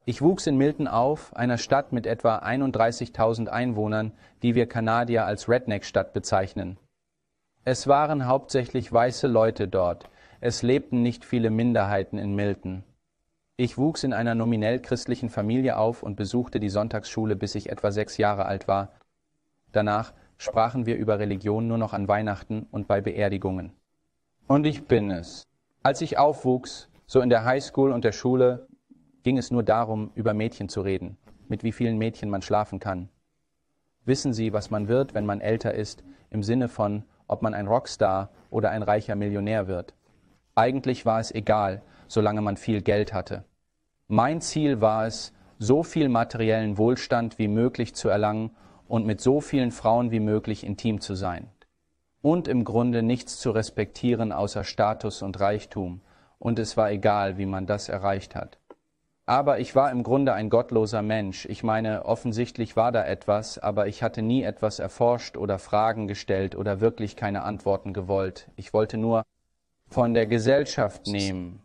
Ich wuchs in Milton auf, einer Stadt mit etwa 31.000 Einwohnern, die wir Kanadier als Redneck-Stadt bezeichnen. Es waren hauptsächlich weiße Leute dort. Es lebten nicht viele Minderheiten in Milton. Ich wuchs in einer nominell christlichen Familie auf und besuchte die Sonntagsschule, bis ich etwa 6 Jahre alt war. Danach sprachen wir über Religion nur noch an Weihnachten und bei Beerdigungen. Und ich bin es. Als ich aufwuchs, so in der Highschool und der Schule, ging es nur darum, über Mädchen zu reden, mit wie vielen Mädchen man schlafen kann. Wissen Sie, was man wird, wenn man älter ist, im Sinne von, ob man ein Rockstar oder ein reicher Millionär wird? Eigentlich war es egal, solange man viel Geld hatte. Mein Ziel war es, so viel materiellen Wohlstand wie möglich zu erlangen und mit so vielen Frauen wie möglich intim zu sein. Und im Grunde nichts zu respektieren außer Status und Reichtum. Und es war egal, wie man das erreicht hat. Aber ich war im Grunde ein gottloser Mensch. Ich meine, offensichtlich war da etwas, aber ich hatte nie etwas erforscht oder Fragen gestellt oder wirklich keine Antworten gewollt. Ich wollte nur von der Gesellschaft nehmen.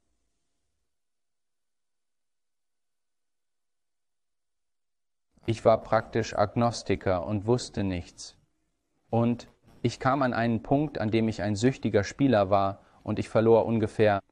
Ich war praktisch Agnostiker und wusste nichts. Und ich kam an einen Punkt, an dem ich ein süchtiger Spieler war und ich verlor ungefähr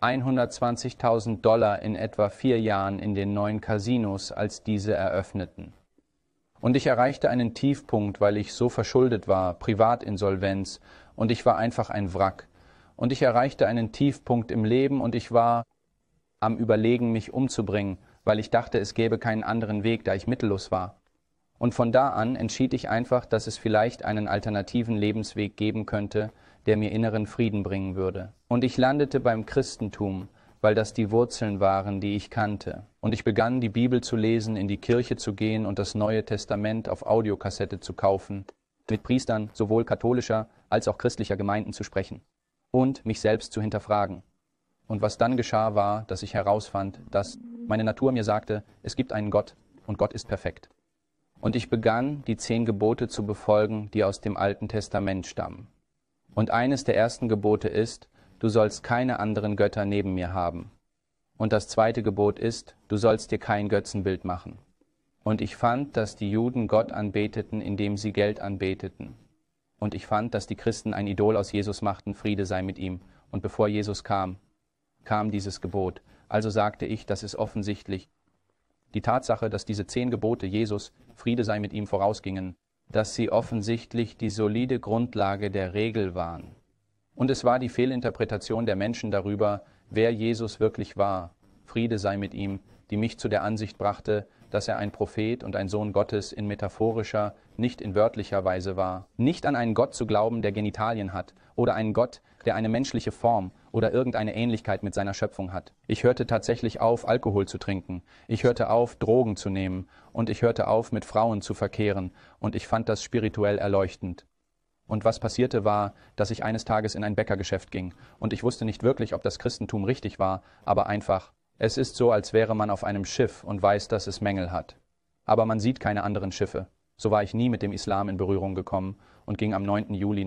$120.000 in etwa 4 Jahren in den neuen Casinos, als diese eröffneten. Und ich erreichte einen Tiefpunkt, weil ich so verschuldet war, Privatinsolvenz, und ich war einfach ein Wrack. Und ich erreichte einen Tiefpunkt im Leben und ich war am Überlegen, mich umzubringen, weil ich dachte, es gäbe keinen anderen Weg, da ich mittellos war. Und von da an entschied ich einfach, dass es vielleicht einen alternativen Lebensweg geben könnte, der mir inneren Frieden bringen würde. Und ich landete beim Christentum, weil das die Wurzeln waren, die ich kannte. Und ich begann, die Bibel zu lesen, in die Kirche zu gehen und das Neue Testament auf Audiokassette zu kaufen, mit Priestern sowohl katholischer als auch christlicher Gemeinden zu sprechen und mich selbst zu hinterfragen. Und was dann geschah, war, dass ich herausfand, dass meine Natur mir sagte, es gibt einen Gott und Gott ist perfekt. Und ich begann, die 10 Gebote zu befolgen, die aus dem Alten Testament stammen. Und eines der ersten Gebote ist, du sollst keine anderen Götter neben mir haben. Und das zweite Gebot ist, du sollst dir kein Götzenbild machen. Und ich fand, dass die Juden Gott anbeteten, indem sie Geld anbeteten. Und ich fand, dass die Christen ein Idol aus Jesus machten, Friede sei mit ihm. Und bevor Jesus kam dieses Gebot. Also sagte ich, das ist offensichtlich. Die Tatsache, dass diese 10 Gebote Jesus, Friede sei mit ihm, vorausgingen, dass sie offensichtlich die solide Grundlage der Regel waren. Und es war die Fehlinterpretation der Menschen darüber, wer Jesus wirklich war, Friede sei mit ihm, die mich zu der Ansicht brachte, dass er ein Prophet und ein Sohn Gottes in metaphorischer, nicht in wörtlicher Weise war. Nicht an einen Gott zu glauben, der Genitalien hat, oder einen Gott, der eine menschliche Form oder irgendeine Ähnlichkeit mit seiner Schöpfung hat. Ich hörte tatsächlich auf, Alkohol zu trinken. Ich hörte auf, Drogen zu nehmen. Und ich hörte auf, mit Frauen zu verkehren. Und ich fand das spirituell erleuchtend. Und was passierte war, dass ich eines Tages in ein Bäckergeschäft ging. Und ich wusste nicht wirklich, ob das Christentum richtig war, aber einfach, es ist so, als wäre man auf einem Schiff und weiß, dass es Mängel hat. Aber man sieht keine anderen Schiffe. So war ich nie mit dem Islam in Berührung gekommen und ging am 9. Juli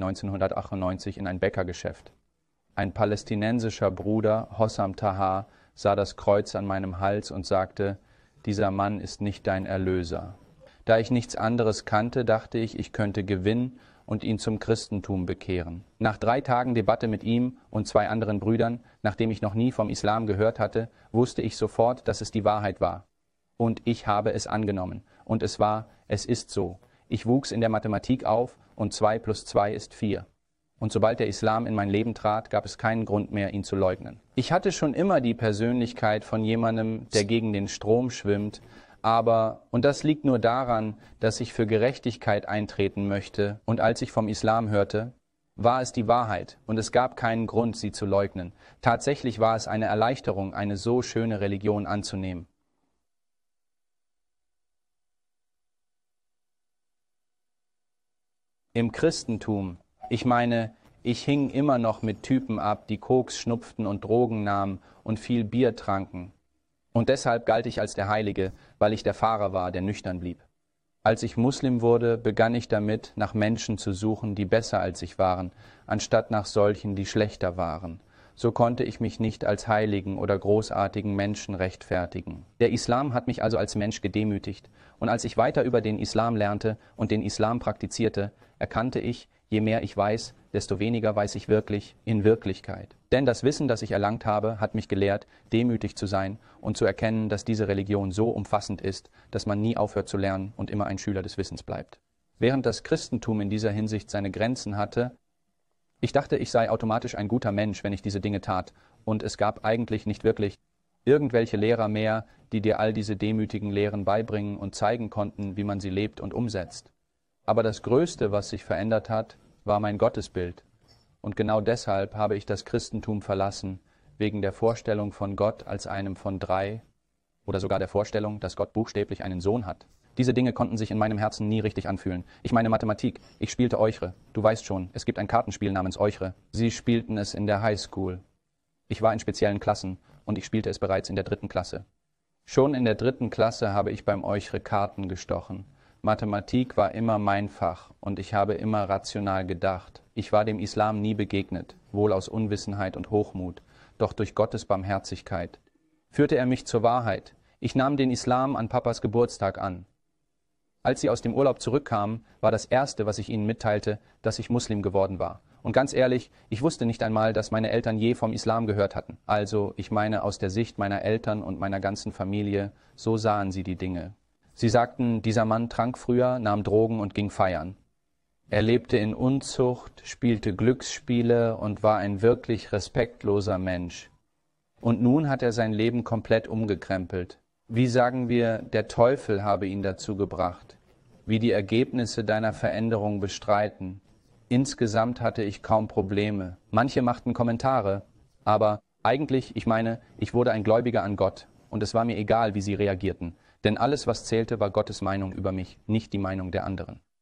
1998 in ein Bäckergeschäft. Ein palästinensischer Bruder, Hossam Taha, sah das Kreuz an meinem Hals und sagte, dieser Mann ist nicht dein Erlöser. Da ich nichts anderes kannte, dachte ich, ich könnte gewinnen und ihn zum Christentum bekehren. Nach 3 Tagen Debatte mit ihm und 2 anderen Brüdern, nachdem ich noch nie vom Islam gehört hatte, wusste ich sofort, dass es die Wahrheit war. Und ich habe es angenommen. Und es ist so. Ich wuchs in der Mathematik auf und 2 + 2 ist 4. Und sobald der Islam in mein Leben trat, gab es keinen Grund mehr, ihn zu leugnen. Ich hatte schon immer die Persönlichkeit von jemandem, der gegen den Strom schwimmt, und das liegt nur daran, dass ich für Gerechtigkeit eintreten möchte, und als ich vom Islam hörte, war es die Wahrheit, und es gab keinen Grund, sie zu leugnen. Tatsächlich war es eine Erleichterung, eine so schöne Religion anzunehmen. Im Christentum, ich meine, ich hing immer noch mit Typen ab, die Koks schnupften und Drogen nahmen und viel Bier tranken. Und deshalb galt ich als der Heilige, weil ich der Fahrer war, der nüchtern blieb. Als ich Muslim wurde, begann ich damit, nach Menschen zu suchen, die besser als ich waren, anstatt nach solchen, die schlechter waren. so konnte ich mich nicht als heiligen oder großartigen Menschen rechtfertigen. Der Islam hat mich also als Mensch gedemütigt, und als ich weiter über den Islam lernte und den Islam praktizierte, erkannte ich, je mehr ich weiß, desto weniger weiß ich wirklich in Wirklichkeit. Denn das Wissen, das ich erlangt habe, hat mich gelehrt, demütig zu sein und zu erkennen, dass diese Religion so umfassend ist, dass man nie aufhört zu lernen und immer ein Schüler des Wissens bleibt. Während das Christentum in dieser Hinsicht seine Grenzen hatte, ich dachte, ich sei automatisch ein guter Mensch, wenn ich diese Dinge tat, und es gab eigentlich nicht wirklich irgendwelche Lehrer mehr, die dir all diese demütigen Lehren beibringen und zeigen konnten, wie man sie lebt und umsetzt. Aber das Größte, was sich verändert hat, war mein Gottesbild. Und genau deshalb habe ich das Christentum verlassen, wegen der Vorstellung von Gott als einem von drei oder sogar der Vorstellung, dass Gott buchstäblich einen Sohn hat. Diese Dinge konnten sich in meinem Herzen nie richtig anfühlen. Ich meine Mathematik, ich spielte Euchre. Du weißt schon, es gibt ein Kartenspiel namens Euchre. Sie spielten es in der Highschool. Ich war in speziellen Klassen und ich spielte es bereits in der 3. Klasse. Schon in der 3. Klasse habe ich beim Euchre Karten gestochen. Mathematik war immer mein Fach und ich habe immer rational gedacht. Ich war dem Islam nie begegnet, wohl aus Unwissenheit und Hochmut, doch durch Gottes Barmherzigkeit führte er mich zur Wahrheit. Ich nahm den Islam an Papas Geburtstag an. Als sie aus dem Urlaub zurückkamen, war das Erste, was ich ihnen mitteilte, dass ich Muslim geworden war. Und ganz ehrlich, ich wusste nicht einmal, dass meine Eltern je vom Islam gehört hatten. Also, ich meine aus der Sicht meiner Eltern und meiner ganzen Familie, so sahen sie die Dinge. Sie sagten, dieser Mann trank früher, nahm Drogen und ging feiern. Er lebte in Unzucht, spielte Glücksspiele und war ein wirklich respektloser Mensch. Und nun hat er sein Leben komplett umgekrempelt. Wie sagen wir, der Teufel habe ihn dazu gebracht, wie die Ergebnisse deiner Veränderung bestreiten. Insgesamt hatte ich kaum Probleme. Manche machten Kommentare, aber eigentlich, ich meine, ich wurde ein Gläubiger an Gott und es war mir egal, wie sie reagierten, denn alles, was zählte, war Gottes Meinung über mich, nicht die Meinung der anderen.